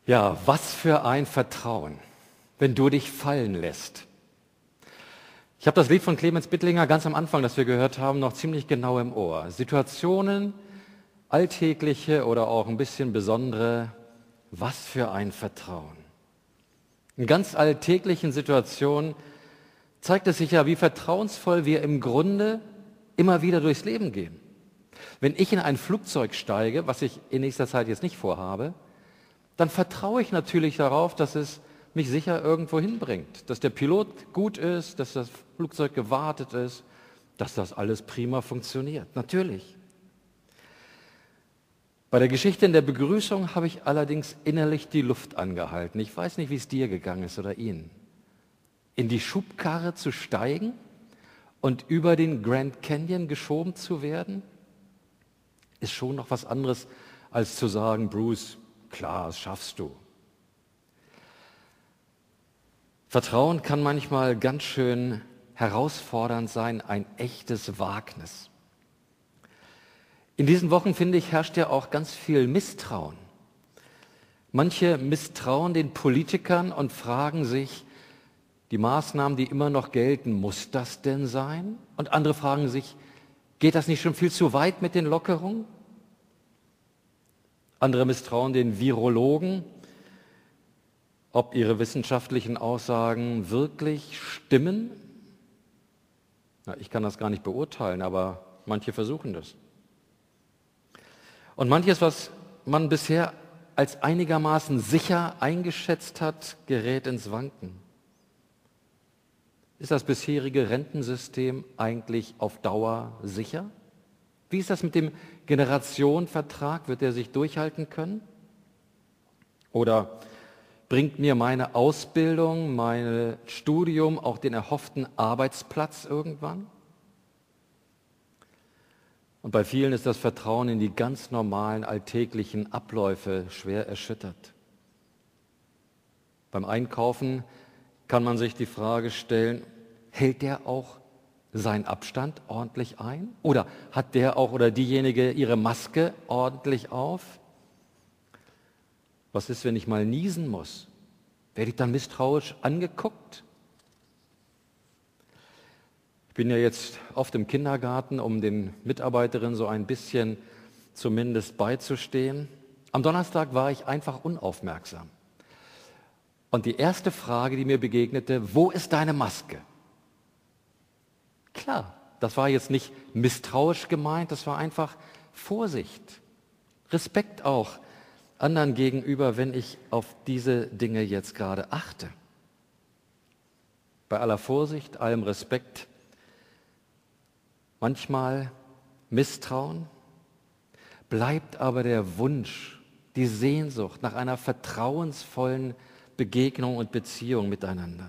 Ja, was für ein Vertrauen, wenn du dich fallen lässt. Ich habe das Lied von Clemens Bittlinger ganz am Anfang, das wir gehört haben, noch ziemlich genau im Ohr. Situationen, alltägliche oder auch ein bisschen besondere, was für ein Vertrauen. In ganz alltäglichen Situationen zeigt es sich ja, wie vertrauensvoll wir im Grunde immer wieder durchs Leben gehen. Wenn ich in ein Flugzeug steige, was ich in nächster Zeit jetzt nicht vorhabe, dann vertraue ich natürlich darauf, dass es mich sicher irgendwo hinbringt, dass der Pilot gut ist, dass das Flugzeug gewartet ist, dass das alles prima funktioniert. Natürlich. Bei der Geschichte in der Begrüßung habe ich allerdings innerlich die Luft angehalten. Ich weiß nicht, wie es dir gegangen ist oder Ihnen. In die Schubkarre zu steigen und über den Grand Canyon geschoben zu werden, ist schon noch was anderes, als zu sagen, Bruce, klar, das schaffst du. Vertrauen kann manchmal ganz schön herausfordernd sein, ein echtes Wagnis. In diesen Wochen, finde ich, herrscht ja auch ganz viel Misstrauen. Manche misstrauen den Politikern und fragen sich, die Maßnahmen, die immer noch gelten, muss das denn sein? Und andere fragen sich, geht das nicht schon viel zu weit mit den Lockerungen? Andere misstrauen den Virologen, ob ihre wissenschaftlichen Aussagen wirklich stimmen. Na, ich kann das gar nicht beurteilen, aber manche versuchen das. Und manches, was man bisher als einigermaßen sicher eingeschätzt hat, gerät ins Wanken. Ist das bisherige Rentensystem eigentlich auf Dauer sicher? Wie ist das mit dem Generationenvertrag? Wird er sich durchhalten können? Oder bringt mir meine Ausbildung, mein Studium auch den erhofften Arbeitsplatz irgendwann? Und bei vielen ist das Vertrauen in die ganz normalen alltäglichen Abläufe schwer erschüttert. Beim Einkaufen kann man sich die Frage stellen, hält der auch seinen Abstand ordentlich ein? Oder hat der auch oder diejenige ihre Maske ordentlich auf? Was ist, wenn ich mal niesen muss? Werde ich dann misstrauisch angeguckt? Ich bin ja jetzt oft im Kindergarten, um den Mitarbeiterinnen so ein bisschen zumindest beizustehen. Am Donnerstag war ich einfach unaufmerksam. Und die erste Frage, die mir begegnete, wo ist deine Maske? Klar, das war jetzt nicht misstrauisch gemeint, das war einfach Vorsicht, Respekt auch anderen gegenüber, wenn ich auf diese Dinge jetzt gerade achte. Bei aller Vorsicht, allem Respekt, manchmal Misstrauen, bleibt aber der Wunsch, die Sehnsucht nach einer vertrauensvollen Begegnung und Beziehung miteinander.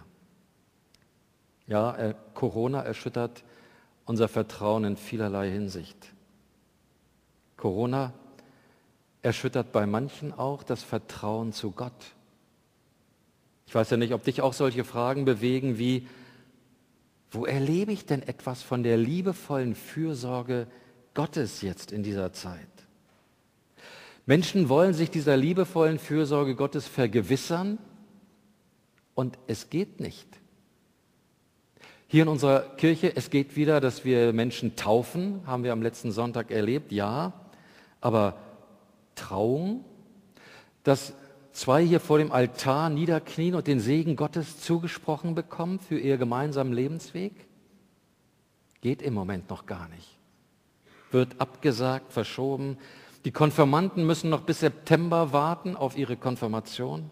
Ja, Corona erschüttert unser Vertrauen in vielerlei Hinsicht. Corona erschüttert bei manchen auch das Vertrauen zu Gott. Ich weiß ja nicht, ob dich auch solche Fragen bewegen wie, wo erlebe ich denn etwas von der liebevollen Fürsorge Gottes jetzt in dieser Zeit? Menschen wollen sich dieser liebevollen Fürsorge Gottes vergewissern und es geht nicht. Hier in unserer Kirche, es geht wieder, dass wir Menschen taufen, haben wir am letzten Sonntag erlebt, ja, aber Trauung, dass zwei hier vor dem Altar niederknien und den Segen Gottes zugesprochen bekommen für ihr gemeinsamen Lebensweg, geht im Moment noch gar nicht. Wird abgesagt, verschoben. Die Konfirmanden müssen noch bis September warten auf ihre Konfirmation.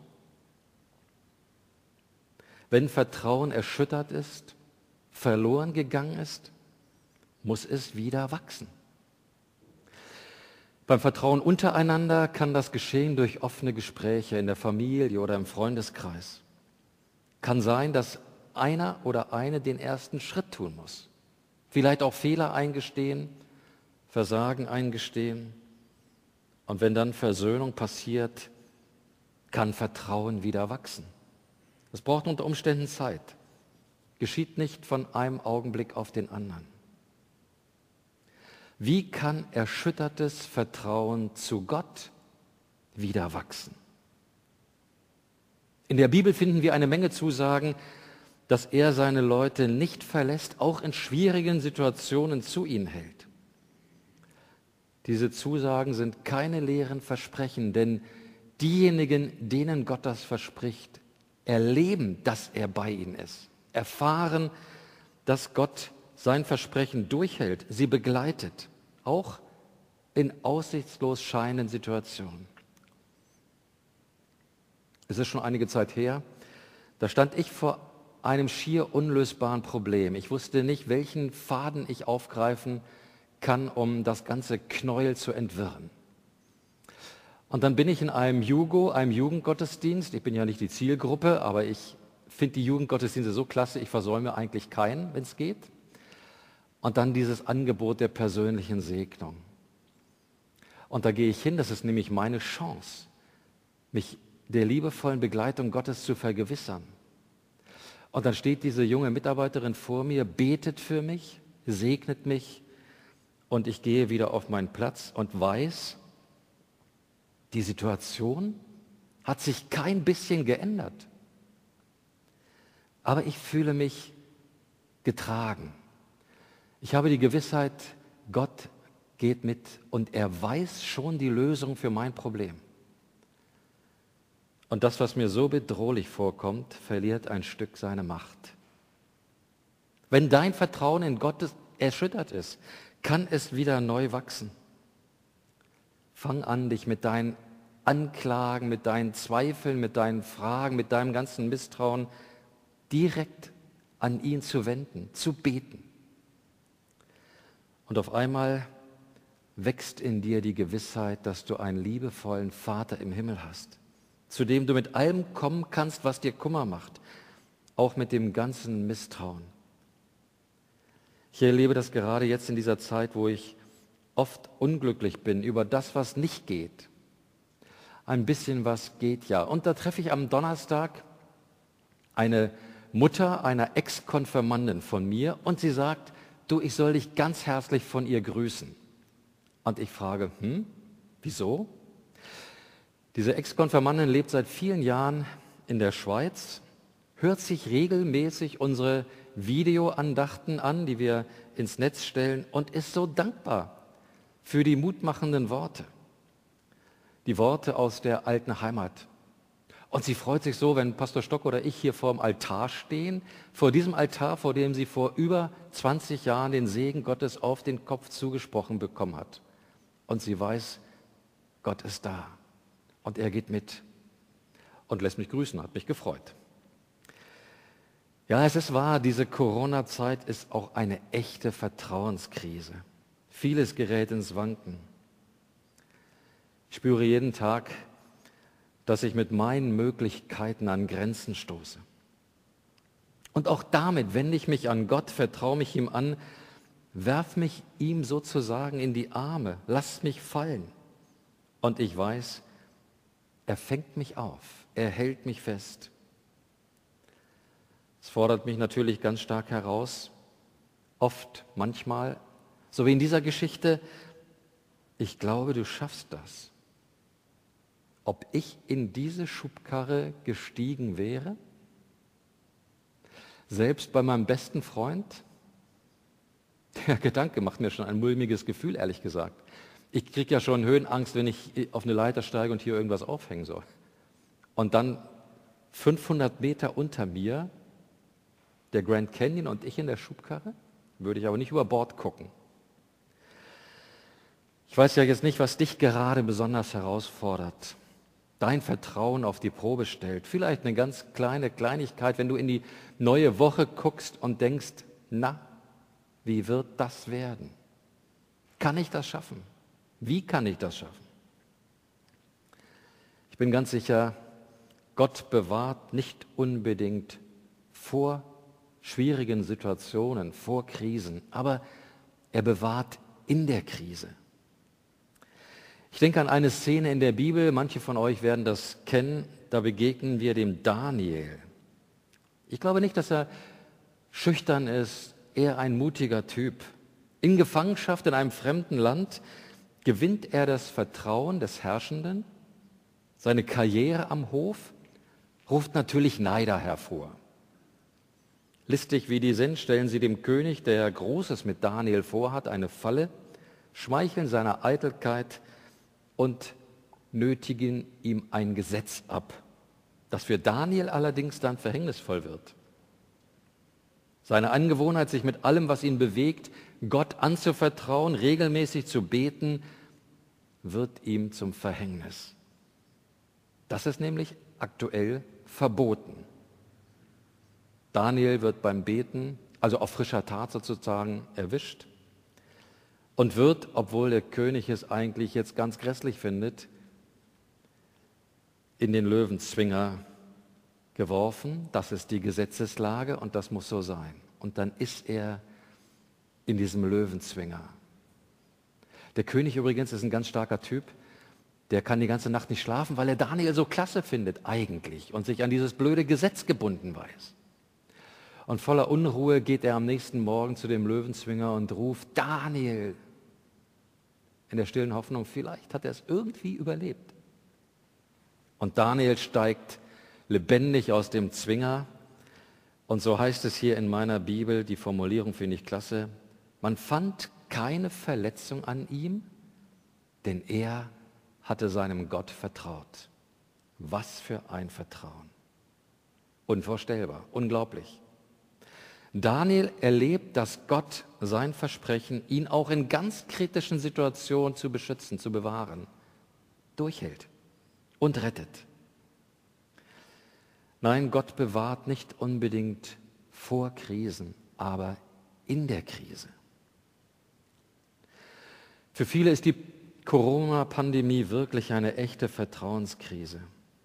Wenn Vertrauen erschüttert ist, verloren gegangen ist, muss es wieder wachsen. Beim Vertrauen untereinander kann das geschehen durch offene Gespräche in der Familie oder im Freundeskreis. Kann sein, dass einer oder eine den ersten Schritt tun muss. Vielleicht auch Fehler eingestehen, Versagen eingestehen. Und wenn dann Versöhnung passiert, kann Vertrauen wieder wachsen. Es braucht unter Umständen Zeit. Geschieht nicht von einem Augenblick auf den anderen. Wie kann erschüttertes Vertrauen zu Gott wieder wachsen? In der Bibel finden wir eine Menge Zusagen, dass er seine Leute nicht verlässt, auch in schwierigen Situationen zu ihnen hält. Diese Zusagen sind keine leeren Versprechen, denn diejenigen, denen Gott das verspricht, erleben, dass er bei ihnen ist, erfahren, dass Gott sein Versprechen durchhält, sie begleitet, auch in aussichtslos scheinenden Situationen. Es ist schon einige Zeit her, da stand ich vor einem schier unlösbaren Problem. Ich wusste nicht, welchen Faden ich aufgreifen kann, um das ganze Knäuel zu entwirren. Und dann bin ich in einem Jugo, einem Jugendgottesdienst, ich bin ja nicht die Zielgruppe, aber ich finde die Jugendgottesdienste so klasse, ich versäume eigentlich keinen, wenn es geht. Und dann dieses Angebot der persönlichen Segnung. Und da gehe ich hin, das ist nämlich meine Chance, mich der liebevollen Begleitung Gottes zu vergewissern. Und dann steht diese junge Mitarbeiterin vor mir, betet für mich, segnet mich und ich gehe wieder auf meinen Platz und weiß, die Situation hat sich kein bisschen geändert. Aber ich fühle mich getragen. Ich habe die Gewissheit, Gott geht mit und er weiß schon die Lösung für mein Problem. Und das, was mir so bedrohlich vorkommt, verliert ein Stück seine Macht. Wenn dein Vertrauen in Gott erschüttert ist, kann es wieder neu wachsen. Fang an, dich mit deinen Anklagen, mit deinen Zweifeln, mit deinen Fragen, mit deinem ganzen Misstrauen direkt an ihn zu wenden, zu beten. Und auf einmal wächst in dir die Gewissheit, dass du einen liebevollen Vater im Himmel hast, zu dem du mit allem kommen kannst, was dir Kummer macht, auch mit dem ganzen Misstrauen. Ich erlebe das gerade jetzt in dieser Zeit, wo ich oft unglücklich bin über das, was nicht geht. Ein bisschen was geht ja. Und da treffe ich am Donnerstag eine Mutter einer Ex-Konfirmandin von mir und sie sagt, du, ich soll dich ganz herzlich von ihr grüßen. Und ich frage, wieso? Diese Ex-Konfirmandin lebt seit vielen Jahren in der Schweiz, hört sich regelmäßig unsere Videoandachten an, die wir ins Netz stellen und ist so dankbar für die mutmachenden Worte. Die Worte aus der alten Heimat. Und sie freut sich so, wenn Pastor Stock oder ich hier vor dem Altar stehen, vor diesem Altar, vor dem sie vor über 20 Jahren den Segen Gottes auf den Kopf zugesprochen bekommen hat. Und sie weiß, Gott ist da. Und er geht mit und lässt mich grüßen, hat mich gefreut. Ja, es ist wahr, diese Corona-Zeit ist auch eine echte Vertrauenskrise. Vieles gerät ins Wanken. Ich spüre jeden Tag, dass ich mit meinen Möglichkeiten an Grenzen stoße. Und auch damit wende ich mich an Gott, vertraue mich ihm an, werf mich ihm sozusagen in die Arme, lass mich fallen. Und ich weiß, er fängt mich auf, er hält mich fest. Es fordert mich natürlich ganz stark heraus, oft, manchmal, so wie in dieser Geschichte, ich glaube, du schaffst das. Ob ich in diese Schubkarre gestiegen wäre? Selbst bei meinem besten Freund? Der Gedanke macht mir schon ein mulmiges Gefühl, ehrlich gesagt. Ich kriege ja schon Höhenangst, wenn ich auf eine Leiter steige und hier irgendwas aufhängen soll. Und dann 500 Meter unter mir, der Grand Canyon und ich in der Schubkarre, würde ich aber nicht über Bord gucken. Ich weiß ja jetzt nicht, was dich gerade besonders herausfordert, dein Vertrauen auf die Probe stellt. Vielleicht eine ganz kleine Kleinigkeit, wenn du in die neue Woche guckst und denkst, na, wie wird das werden? Kann ich das schaffen? Wie kann ich das schaffen? Ich bin ganz sicher, Gott bewahrt nicht unbedingt vor schwierigen Situationen, vor Krisen, aber er bewahrt in der Krise. Ich denke an eine Szene in der Bibel, manche von euch werden das kennen, da begegnen wir dem Daniel. Ich glaube nicht, dass er schüchtern ist, eher ein mutiger Typ. In Gefangenschaft in einem fremden Land gewinnt er das Vertrauen des Herrschenden, seine Karriere am Hof, ruft natürlich Neider hervor. Listig wie die sind, stellen sie dem König, der Großes mit Daniel vorhat, eine Falle, schmeicheln seiner Eitelkeit und nötigen ihm ein Gesetz ab, das für Daniel allerdings dann verhängnisvoll wird. Seine Angewohnheit, sich mit allem, was ihn bewegt, Gott anzuvertrauen, regelmäßig zu beten, wird ihm zum Verhängnis. Das ist nämlich aktuell verboten. Daniel wird beim Beten, also auf frischer Tat sozusagen, erwischt und wird, obwohl der König es eigentlich jetzt ganz grässlich findet, in den Löwenzwinger geworfen. Das ist die Gesetzeslage und das muss so sein. Und dann ist er in diesem Löwenzwinger. Der König übrigens ist ein ganz starker Typ. Der kann die ganze Nacht nicht schlafen, weil er Daniel so klasse findet eigentlich und sich an dieses blöde Gesetz gebunden weiß. Und voller Unruhe geht er am nächsten Morgen zu dem Löwenzwinger und ruft: Daniel! In der stillen Hoffnung, vielleicht hat er es irgendwie überlebt. Und Daniel steigt lebendig aus dem Zwinger. Und so heißt es hier in meiner Bibel, die Formulierung finde ich klasse: Man fand keine Verletzung an ihm, denn er hatte seinem Gott vertraut. Was für ein Vertrauen. Unvorstellbar, unglaublich. Daniel erlebt, dass Gott sein Versprechen, ihn auch in ganz kritischen Situationen zu beschützen, zu bewahren, durchhält und rettet. Nein, Gott bewahrt nicht unbedingt vor Krisen, aber in der Krise. Für viele ist die Corona-Pandemie wirklich eine echte Vertrauenskrise.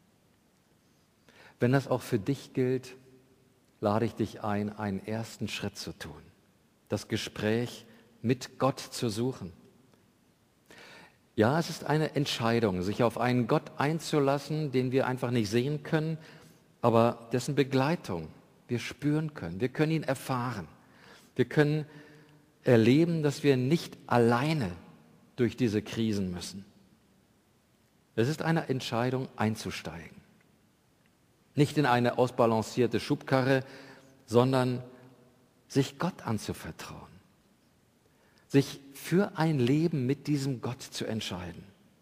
Wenn das auch für dich gilt, lade ich dich ein, einen ersten Schritt zu tun, das Gespräch mit Gott zu suchen. Ja, es ist eine Entscheidung, sich auf einen Gott einzulassen, den wir einfach nicht sehen können, aber dessen Begleitung wir spüren können. Wir können ihn erfahren. Wir können erleben, dass wir nicht alleine durch diese Krisen müssen. Es ist eine Entscheidung, einzusteigen. Nicht in eine ausbalancierte Schubkarre, sondern sich Gott anzuvertrauen. Sich für ein Leben mit diesem Gott zu entscheiden.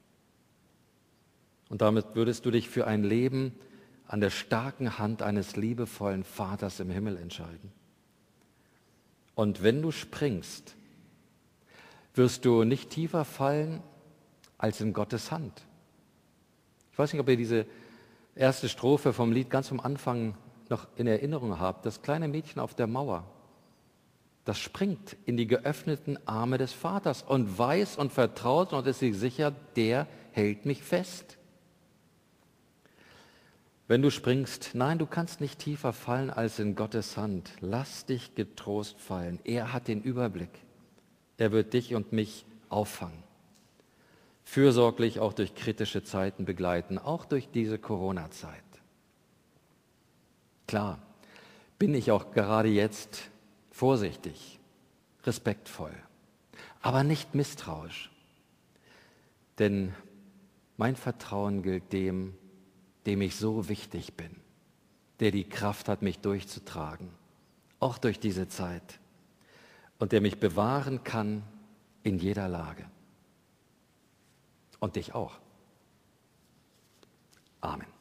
Und damit würdest du dich für ein Leben an der starken Hand eines liebevollen Vaters im Himmel entscheiden. Und wenn du springst, wirst du nicht tiefer fallen als in Gottes Hand. Ich weiß nicht, ob ihr diese erste Strophe vom Lied ganz am Anfang noch in Erinnerung habt. Das kleine Mädchen auf der Mauer, das springt in die geöffneten Arme des Vaters und weiß und vertraut und ist sich sicher, der hält mich fest. Wenn du springst, nein, du kannst nicht tiefer fallen als in Gottes Hand. Lass dich getrost fallen. Er hat den Überblick. Er wird dich und mich auffangen. Fürsorglich auch durch kritische Zeiten begleiten, auch durch diese Corona-Zeit. Klar, bin ich auch gerade jetzt vorsichtig, respektvoll, aber nicht misstrauisch. Denn mein Vertrauen gilt dem, dem ich so wichtig bin, der die Kraft hat, mich durchzutragen, auch durch diese Zeit, und der mich bewahren kann in jeder Lage. Und dich auch. Amen.